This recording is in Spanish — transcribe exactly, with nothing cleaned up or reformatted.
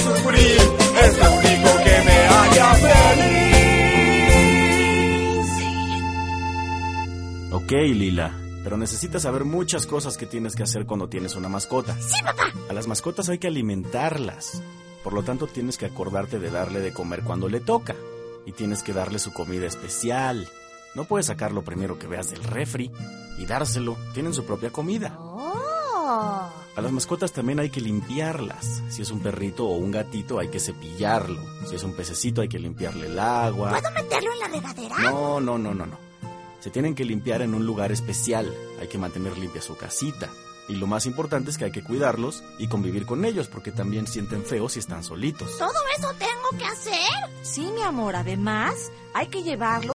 sufrir, es lo único que me haría feliz. Ok, Lila, pero necesitas saber muchas cosas que tienes que hacer cuando tienes una mascota. ¡Sí, papá! A las mascotas hay que alimentarlas. Por lo tanto, tienes que acordarte de darle de comer cuando le toca. Y tienes que darle su comida especial. No puedes sacar lo primero que veas del refri y dárselo. Tienen su propia comida. ¡Oh! A las mascotas también hay que limpiarlas. Si es un perrito o un gatito, hay que cepillarlo. Si es un pececito, hay que limpiarle el agua. ¿Puedo meterlo en la regadera? No, no, no, no, no. Se tienen que limpiar en un lugar especial. Hay que mantener limpia su casita. Y lo más importante es que hay que cuidarlos y convivir con ellos, porque también sienten feo si están solitos. ¿Todo eso tengo que hacer? Sí, mi amor, además hay que llevarlo